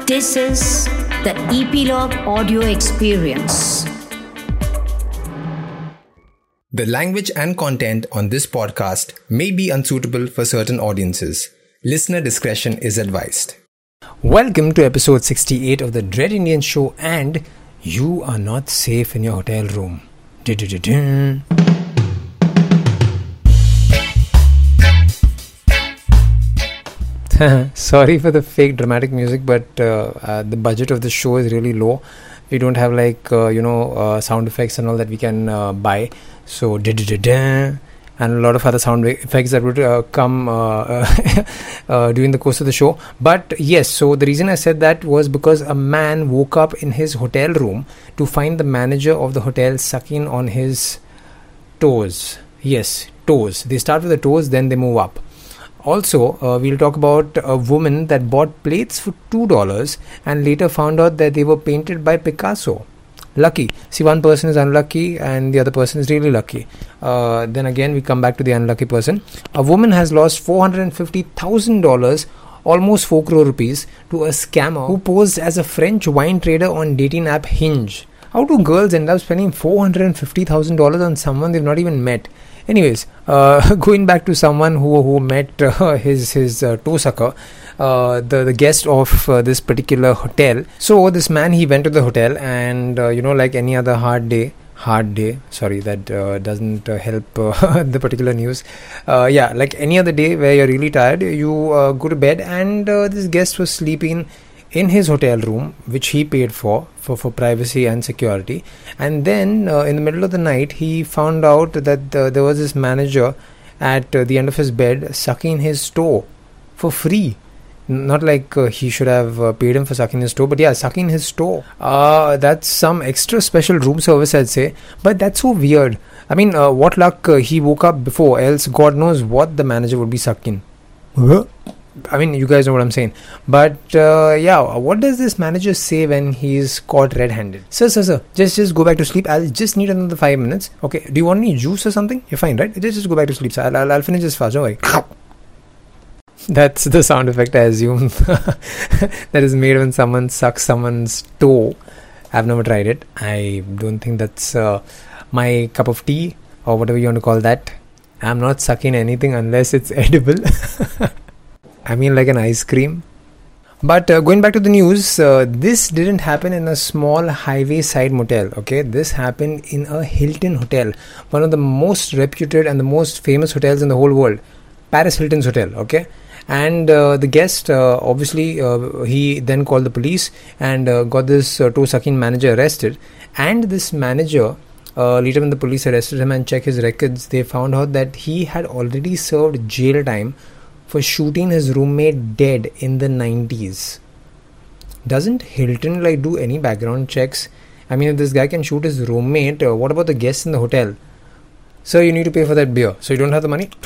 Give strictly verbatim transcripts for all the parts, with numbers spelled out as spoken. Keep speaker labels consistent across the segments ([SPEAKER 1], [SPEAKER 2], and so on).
[SPEAKER 1] This is the Epilogue Audio Experience.
[SPEAKER 2] The language and content on this podcast may be unsuitable for certain audiences. Listener discretion is advised. Welcome to episode sixty-eight of the Dread Indian Show, and you are not safe in your hotel room. Du-du-du-dun. Sorry for the fake dramatic music, but uh, uh, the budget of the show is really low. We don't have like uh, you know uh, sound effects and all that we can uh, buy. So da-da-da-da, and a lot of other sound effects that would uh, come uh, uh, uh, during the course of the show. But yes, so the reason I said that was because a man woke up in his hotel room to find the manager of the hotel sucking on his toes. Yes, toes. They start with the toes, then they move up. Also, uh, we'll talk about a woman that bought plates for two dollars and later found out that they were painted by Picasso. Lucky. See, one person is unlucky and the other person is really lucky. Uh, then again, we come back to the unlucky person. A woman has lost four hundred fifty thousand dollars, almost four crore rupees, to a scammer who posed as a French wine trader on dating app Hinge. How do girls end up spending four hundred fifty thousand dollars on someone they've not even met? Anyways, uh, going back to someone who who met uh, his his uh, toe sucker, uh, the the guest of uh, this particular hotel. So this man, he went to the hotel, and uh, you know, like any other hard day, hard day. Sorry, that uh, doesn't uh, help uh, the particular news. Uh, yeah, like any other day where you're really tired, you uh, go to bed, and uh, this guest was sleeping in his hotel room, which he paid for, for, for privacy and security. And then uh, in the middle of the night, he found out that uh, there was this manager at uh, the end of his bed sucking his toe for free. N- not like uh, he should have uh, paid him for sucking his toe, but yeah, sucking his toe. Uh, that's some extra special room service, I'd say. But that's so weird. I mean, uh, what luck uh, he woke up before, else God knows what the manager would be sucking. Huh? I mean, you guys know what I'm saying. But uh, yeah, what does this manager say when he's caught red-handed? Sir, sir, sir, just just go back to sleep. I'll just need another five minutes. Okay, do you want any juice or something? You're fine, right? Just, just go back to sleep, sir. I'll, I'll, I'll finish this fast. Don't worry. That's the sound effect, I assume, that is made when someone sucks someone's toe. I've never tried it. I don't think that's uh, my cup of tea or whatever you want to call that. I'm not sucking anything unless it's edible. I mean, like an ice cream. But uh, going back to the news, uh, this didn't happen in a small highway side motel, okay? This happened in a Hilton hotel, one of the most reputed and the most famous hotels in the whole world, Paris Hilton's hotel, okay? And uh, the guest, uh, obviously, uh, he then called the police and uh, got this uh, toe-sucking manager arrested. And this manager, uh, later when the police arrested him and checked his records, they found out that he had already served jail time for shooting his roommate dead in the nineties. Doesn't Hilton like do any background checks? I mean, if this guy can shoot his roommate, uh, what about the guests in the hotel? Sir, you need to pay for that beer. So you don't have the money?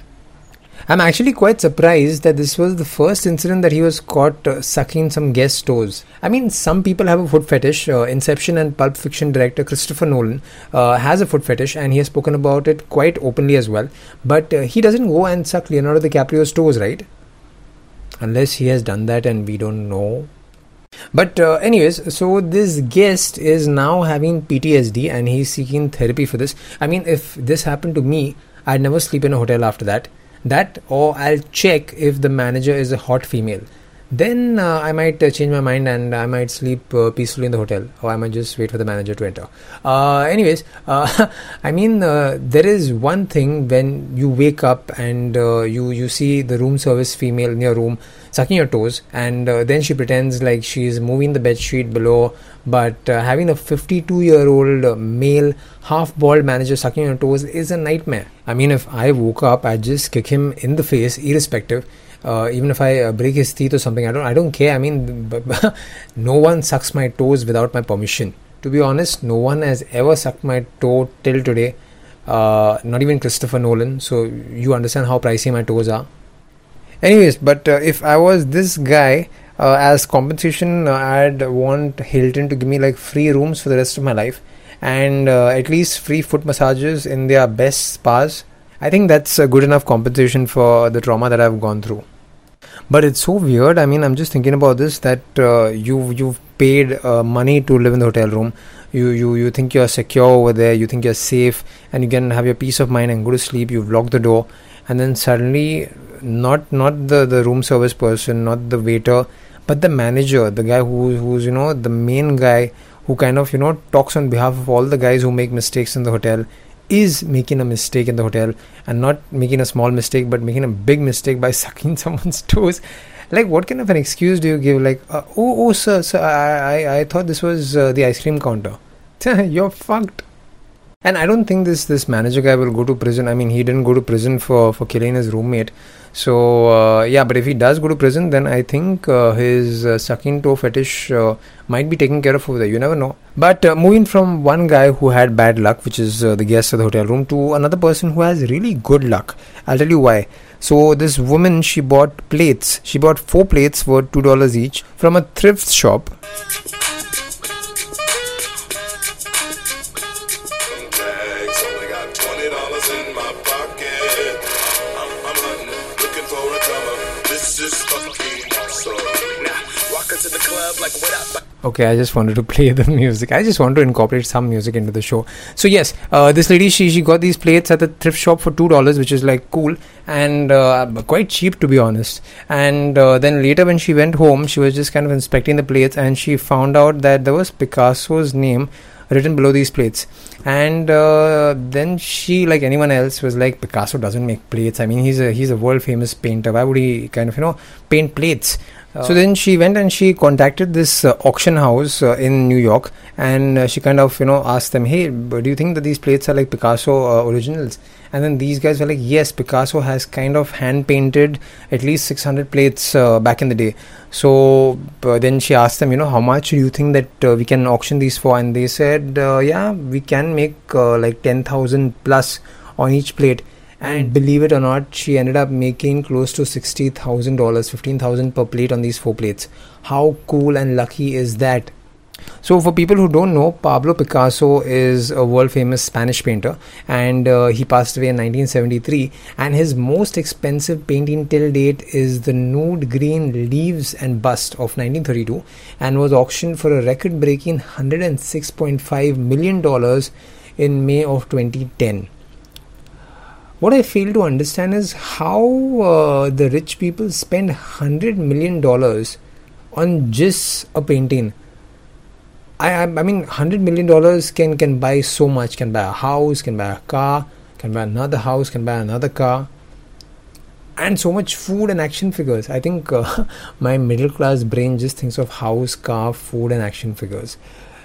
[SPEAKER 2] I'm actually quite surprised that this was the first incident that he was caught uh, sucking some guest toes. I mean, some people have a foot fetish. Uh, Inception and Pulp Fiction director Christopher Nolan uh, has a foot fetish, and he has spoken about it quite openly as well. But uh, he doesn't go and suck Leonardo DiCaprio's toes, right? Unless he has done that and we don't know. But uh, anyways, so this guest is now having P T S D and he's seeking therapy for this. I mean, if this happened to me, I'd never sleep in a hotel after that. That, or I'll check if the manager is a hot female. Then uh, I might uh, change my mind and I might sleep uh, peacefully in the hotel, or I might just wait for the manager to enter. Uh, anyways, uh, I mean, uh, there is one thing when you wake up and uh, you, you see the room service female in your room sucking your toes, and uh, then she pretends like she's moving the bed sheet below, but uh, having a fifty-two-year-old uh, male half-bald manager sucking your toes is a nightmare. I mean, if I woke up, I'd just kick him in the face, irrespective. Uh, even if I uh, break his teeth or something, I don't I don't care. I mean, b- b- no one sucks my toes without my permission. To be honest, no one has ever sucked my toe till today. Uh, not even Christopher Nolan. So you understand how pricey my toes are. Anyways, but uh, if I was this guy, uh, as compensation, uh, I'd want Hilton to give me like free rooms for the rest of my life, and uh, at least free foot massages in their best spas. I think that's a good enough compensation for the trauma that I've gone through. But it's so weird. I mean, I'm just thinking about this, that uh, you you've paid uh, money to live in the hotel room. You, you you think you're secure over there. You think you're safe, and you can have your peace of mind and go to sleep. You've locked the door, and then suddenly, not not the, the room service person, not the waiter, but the manager, the guy who who's you know the main guy who kind of you know talks on behalf of all the guys who make mistakes in the hotel, is making a mistake in the hotel, and not making a small mistake, but making a big mistake by sucking someone's toes. Like, what kind of an excuse do you give? Like, uh, oh, oh, sir, sir, I, I, I thought this was uh, the ice cream counter. You're fucked. And I don't think this this manager guy will go to prison. I mean, he didn't go to prison for, for killing his roommate. So, uh, yeah, but if he does go to prison, then I think uh, his uh, sucking toe fetish uh, might be taken care of over there. You never know. But uh, moving from one guy who had bad luck, which is uh, the guest of the hotel room, to another person who has really good luck. I'll tell you why. So, this woman, she bought plates. She bought four plates for two dollars each from a thrift shop. Okay, I just wanted to play the music. I just want to incorporate some music into the show. So yes, uh, this lady, she she got these plates at the thrift shop for two dollars, which is like cool and uh, quite cheap, to be honest. And uh, then later when she went home, she was just kind of inspecting the plates, and she found out that there was Picasso's name written below these plates. And uh, then she, like anyone else, was like, Picasso doesn't make plates. I mean, he's a he's a world famous painter. Why would he kind of you know paint plates? Uh, so then she went and she contacted this uh, auction house uh, in New York, and uh, she kind of you know asked them, hey, do you think that these plates are like Picasso uh, originals? And then these guys were like, yes, Picasso has kind of hand painted at least six hundred plates uh, back in the day. So uh, then she asked them, you know, how much do you think that uh, we can auction these for? And they said, uh, yeah, we can make uh, like ten thousand plus on each plate. And believe it or not, she ended up making close to sixty thousand dollars, fifteen thousand dollars per plate on these four plates. How cool and lucky is that? So for people who don't know, Pablo Picasso is a world famous Spanish painter, and uh, he passed away in nineteen seventy-three, and his most expensive painting till date is the nude green Leaves and Bust of nineteen thirty-two, and was auctioned for a record breaking one hundred six point five million dollars in May of twenty ten. What I fail to understand is how uh, the rich people spend one hundred million dollars on just a painting. I, I I mean, one hundred million dollars can, can buy so much. Can buy a house, can buy a car, can buy another house, can buy another car. And so much food and action figures. I think uh, my middle class brain just thinks of house, car, food and action figures.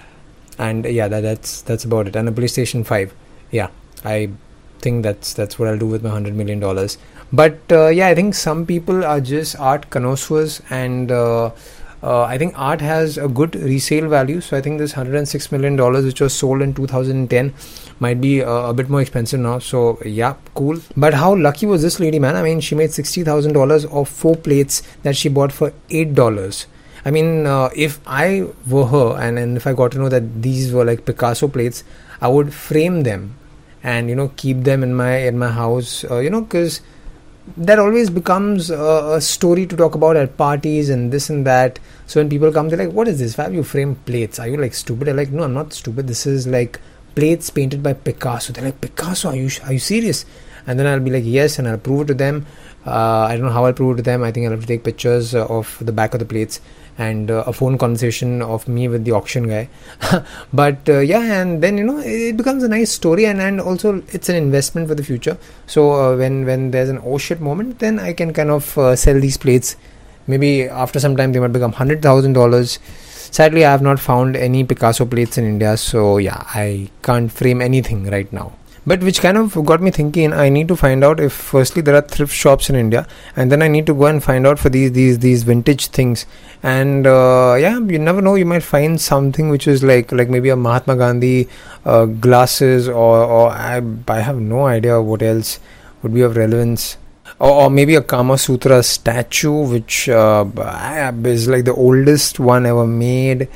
[SPEAKER 2] And yeah, that, that's that's about it. And a PlayStation five. Yeah, I... think that's that's what I'll do with my one hundred million dollars. But uh, yeah, I think some people are just art connoisseurs, and uh, uh, I think art has a good resale value. So I think this one hundred six million dollars, which was sold in two thousand ten, might be uh, a bit more expensive now. So yeah, cool. But how lucky was this lady, man? I mean, she made sixty thousand dollars off four plates that she bought for eight dollars. I mean, uh, if I were her, and, and if I got to know that these were like Picasso plates, I would frame them and you know keep them in my in my house, uh, you know because that always becomes a, a story to talk about at parties and this and that. So when people come, they're like, what is this? Why have you framed plates? Are you like stupid? I'm like, no, I'm not stupid. This is like plates painted by Picasso. They're like, Picasso, are you are you serious? And then I'll be like, yes, and I'll prove it to them. uh, I don't know how I'll prove it to them. I think I'll have to take pictures uh, of the back of the plates, and uh, a phone conversation of me with the auction guy. But uh, yeah, and then you know it becomes a nice story, and, and also it's an investment for the future. So uh, when when there's an oh shit moment, then I can kind of uh, sell these plates. Maybe after some time they might become one hundred thousand dollars. Sadly, I have not found any Picasso plates in India, so yeah, I can't frame anything right now. But which kind of got me thinking, I need to find out if firstly there are thrift shops in India, and then I need to go and find out for these these these vintage things. And uh, yeah, you never know, you might find something which is like like maybe a Mahatma Gandhi uh, glasses, or, or I, I have no idea what else would be of relevance. Or, or maybe a Kama Sutra statue, which uh, is like the oldest one ever made.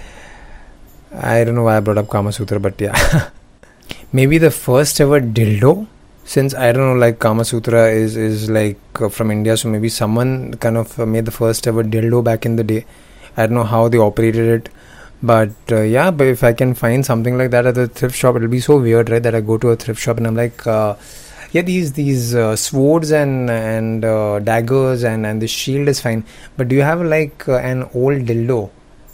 [SPEAKER 2] I don't know why I brought up Kama Sutra, but yeah. Maybe the first ever dildo. since I don't know, like Kama Sutra is is like uh, from India, so maybe someone kind of uh, made the first ever dildo back in the day. I don't know how they operated it, but uh, yeah. But if I can find something like that at a thrift shop, it'll be so weird, right? That I go to a thrift shop and I'm like, uh, yeah, these these uh, swords and and uh, daggers and and the shield is fine, but do you have like uh, an old dildo?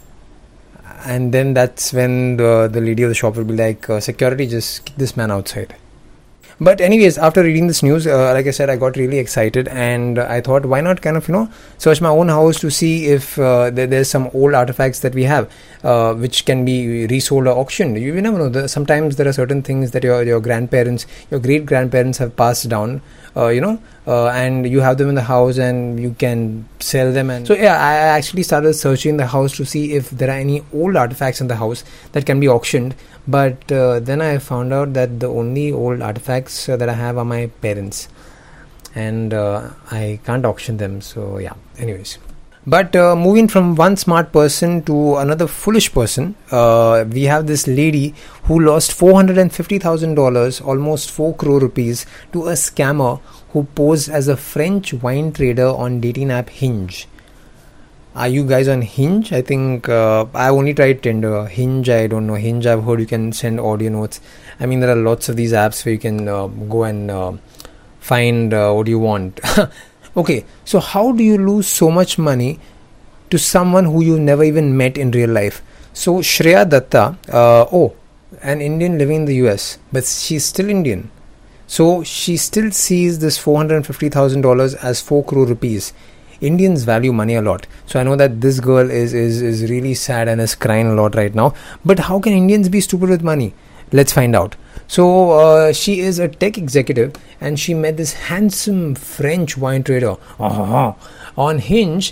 [SPEAKER 2] And then that's when the the lady of the shop will be like, uh, security, just kick this man outside. But anyways, after reading this news, uh, like I said, I got really excited, and uh, I thought, why not kind of, you know, search my own house to see if uh, there, there's some old artifacts that we have, uh, which can be resold or auctioned. You, you never know. The, sometimes there are certain things that your your grandparents, your great grandparents have passed down, uh, you know, uh, and you have them in the house, and you can sell them. And so yeah, I actually started searching the house to see if there are any old artifacts in the house that can be auctioned. But uh, then I found out that the only old artifacts uh, that I have are my parents, and uh, I can't auction them. So yeah, anyways. But uh, moving from one smart person to another foolish person, uh, we have this lady who lost four hundred fifty thousand dollars, almost four crore rupees, to a scammer who posed as a French wine trader on dating app Hinge. Are you guys on Hinge? I think uh, I've only tried Tinder. Hinge, I don't know. Hinge, I've heard you can send audio notes. I mean, there are lots of these apps where you can uh, go and uh, find uh, what you want. Okay, so how do you lose so much money to someone who you never even met in real life? So Shreya Datta, uh, oh, an Indian living in the U S, but she's still Indian. So she still sees this four hundred fifty thousand dollars as four crore rupees. Indians value money a lot. So I know that this girl is, is, is really sad and is crying a lot right now. But how can Indians be stupid with money? Let's find out. So uh, she is a tech executive, and she met this handsome French wine trader uh-huh, on Hinge.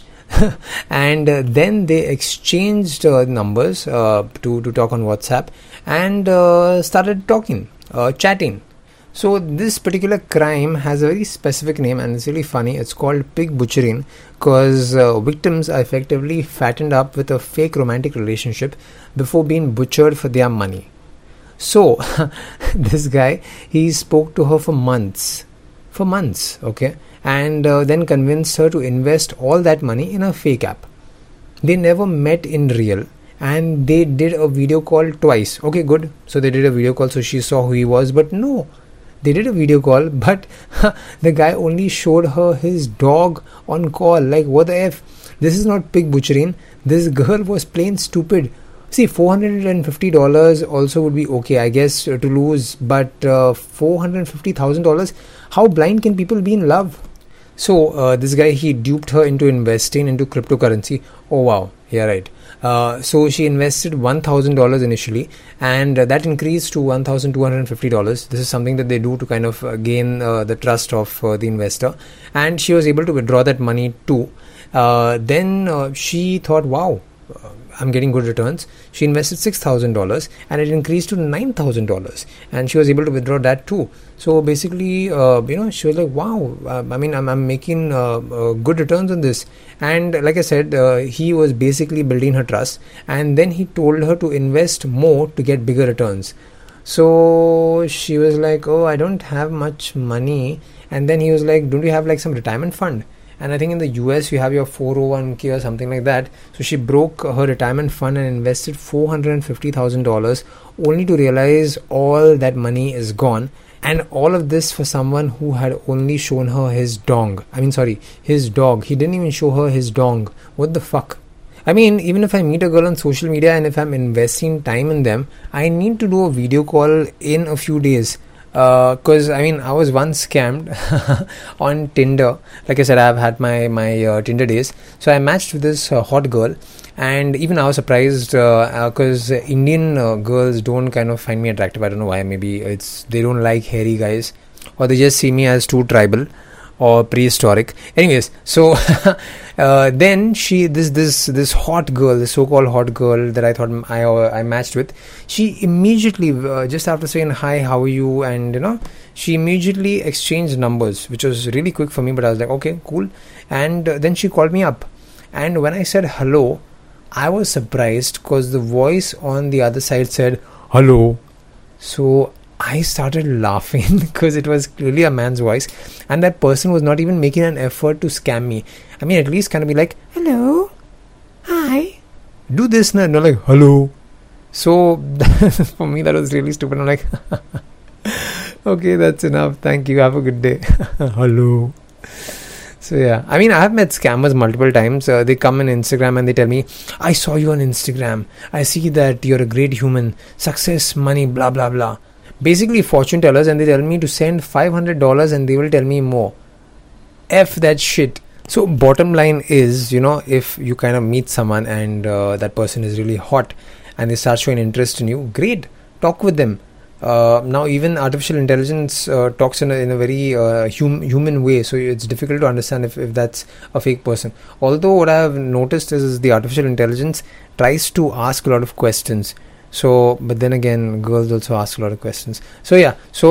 [SPEAKER 2] And uh, then they exchanged uh, numbers uh, to, to talk on WhatsApp, and uh, started talking, uh, chatting. So this particular crime has a very specific name, and it's really funny. It's called pig butchering, because uh, victims are effectively fattened up with a fake romantic relationship before being butchered for their money. So this guy, he spoke to her for months, for months, okay, and uh, then convinced her to invest all that money in a fake app. They never met in real, and they did a video call twice. Okay, good. So they did a video call, so she saw who he was, but no. They did a video call, but the guy only showed her his dog on call. Like, what the F? This is not pig butchering. This girl was plain stupid. See, four hundred fifty dollars also would be okay, I guess, uh, to lose. But uh, four hundred fifty thousand dollars, how blind can people be in love? So, uh, this guy, he duped her into investing into cryptocurrency. Oh, wow. Yeah, right. Uh, so she invested one thousand dollars initially, and uh, that increased to one thousand two hundred fifty dollars. This is something that they do to kind of uh, gain uh, the trust of uh, the investor, and she was able to withdraw that money too. Uh, then uh, she thought, wow, uh, I'm getting good returns. She invested six thousand dollars, and it increased to nine thousand dollars, and she was able to withdraw that too. So basically, uh, you know, she was like, wow, uh, I mean, I'm, I'm making uh, uh, good returns on this. And like I said, uh, he was basically building her trust, and then he told her to invest more to get bigger returns. So she was like, oh, I don't have much money. And then he was like, don't you have like some retirement fund? And I think in the U S you have your four oh one k or something like that. So she broke her retirement fund and invested four hundred fifty thousand dollars, only to realize all that money is gone. And all of this for someone who had only shown her his dong. I mean, sorry, his dog. He didn't even show her his dong. What the fuck? I mean, even if I meet a girl on social media and if I'm investing time in them, I need to do a video call in a few days. Because, uh, I mean, I was once scammed on Tinder. Like I said, I've had my, my uh, Tinder days. So I matched with this uh, hot girl. And even I was surprised because uh, uh, Indian uh, girls don't kind of find me attractive. I don't know why. Maybe it's they don't like hairy guys, or they just see me as too tribal or prehistoric. Anyways, so uh, then she, this this this hot girl, this so-called hot girl that I thought I uh, I matched with, she immediately uh, just after saying hi, how are you, and you know, she immediately exchanged numbers, which was really quick for me. But I was like, okay, cool. And uh, then she called me up, and when I said hello, I was surprised because the voice on the other side said hello. So I started laughing because it was clearly a man's voice, and that person was not even making an effort to scam me. I mean, at least kind of be like, hello, hi, do this now, and they're like, hello. So for me, that was really stupid. I'm like, okay, that's enough. Thank you. Have a good day. Hello. So yeah, I mean, I have met scammers multiple times. Uh, they come on Instagram and they tell me, I saw you on Instagram. I see that you're a great human. Success, money, blah, blah, blah. Basically, fortune tellers, and they tell me to send five hundred dollars and they will tell me more. F that shit. So bottom line is, you know, if you kind of meet someone and uh, that person is really hot and they start showing interest in you, great. Talk with them. Uh, now even artificial intelligence uh, talks in a, in a very uh, hum, human way, so it's difficult to understand if, if that's a fake person. Although what I have noticed is, is the artificial intelligence tries to ask a lot of questions. So, but then again, girls also ask a lot of questions. So yeah, so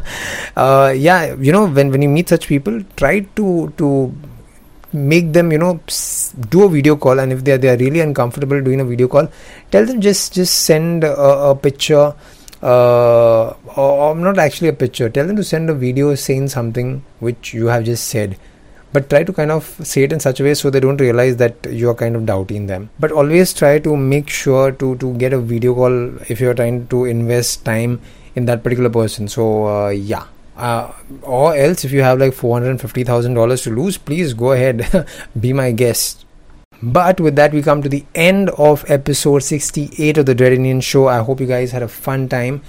[SPEAKER 2] uh, yeah, you know, when, when you meet such people, try to to make them, you know, do a video call, and if they are, they are really uncomfortable doing a video call, tell them just just send a, a picture. Uh, or, or not actually a picture, tell them to send a video saying something which you have just said, but try to kind of say it in such a way so they don't realize that you are kind of doubting them. But always try to make sure to to get a video call if you are trying to invest time in that particular person. So uh, yeah, uh, or else if you have like four hundred fifty thousand dollars to lose, please go ahead, be my guest. But with that, we come to the end of episode sixty-eight of the Dread Indian Show. I hope you guys had a fun time.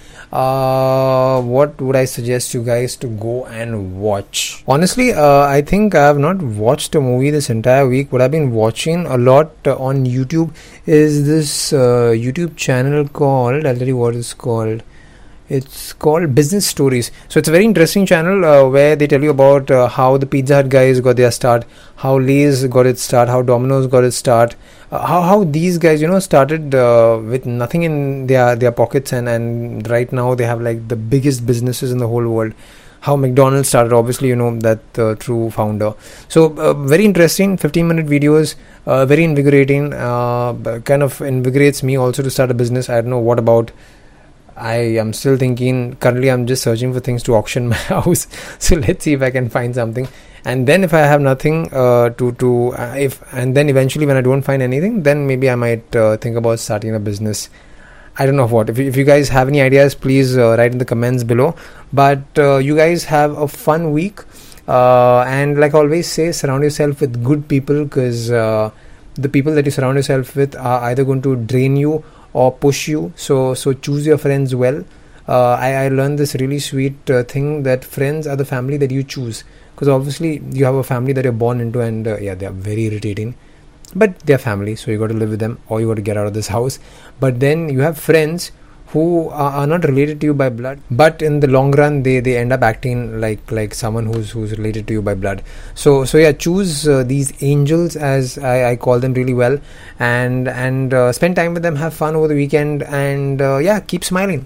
[SPEAKER 2] Uh, what would I suggest you guys to go and watch? Honestly, uh, I think I have not watched a movie this entire week. What I've been watching a lot uh, on YouTube is this uh, YouTube channel called, I'll tell you what it's called. It's called Business Stories. So it's a very interesting channel uh, where they tell you about uh, how the Pizza Hut guys got their start, how Lay's got its start, how Domino's got its start, uh, how how these guys, you know, started uh, with nothing in their their pockets, and and right now they have like the biggest businesses in the whole world. How McDonald's started, obviously, you know, that uh, true founder. So uh, very interesting, fifteen minute videos, uh, very invigorating, uh, kind of invigorates me also to start a business. I don't know what about. I am still thinking, currently I'm just searching for things to auction my house. So let's see if I can find something. And then if I have nothing uh, to, to uh, if and then eventually when I don't find anything, then maybe I might uh, think about starting a business. I don't know what. If you, if you guys have any ideas, please uh, write in the comments below. But uh, you guys have a fun week. Uh, and like I always say, surround yourself with good people, because uh, the people that you surround yourself with are either going to drain you or push you. So so choose your friends well. uh, I, I learned this really sweet uh, thing that friends are the family that you choose, because obviously you have a family that you're born into, and uh, yeah, they are very irritating, but they're family, so you got to live with them or you got to get out of this house. But then you have friends who are, are not related to you by blood, but in the long run they, they end up acting like like someone who's who's related to you by blood. So so yeah, choose uh, these angels, as I, I call them, really well, and and uh, spend time with them, have fun over the weekend, and uh, yeah, keep smiling.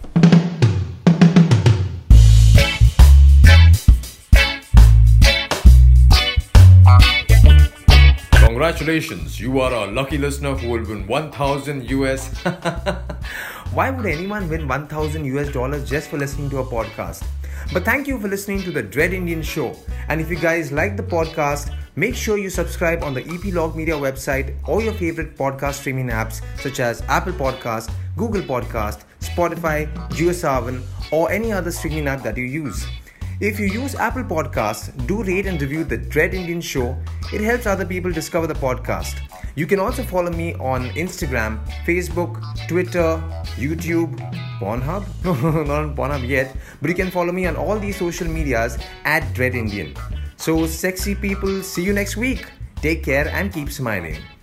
[SPEAKER 3] Congratulations, you are a lucky listener who will win one thousand U S.
[SPEAKER 2] Why would anyone win one thousand U S dollars just for listening to a podcast? But thank you for listening to the Dread Indian Show. And if you guys like the podcast, make sure you subscribe on the Epilog Media website or your favorite podcast streaming apps such as Apple Podcast, Google Podcast, Spotify, JioSaavn, or any other streaming app that you use. If you use Apple Podcasts, do rate and review the Dread Indian Show. It helps other people discover the podcast. You can also follow me on Instagram, Facebook, Twitter, YouTube, Pornhub. No, not on Pornhub yet. But you can follow me on all these social medias at Dread Indian. So, sexy people, see you next week. Take care and keep smiling.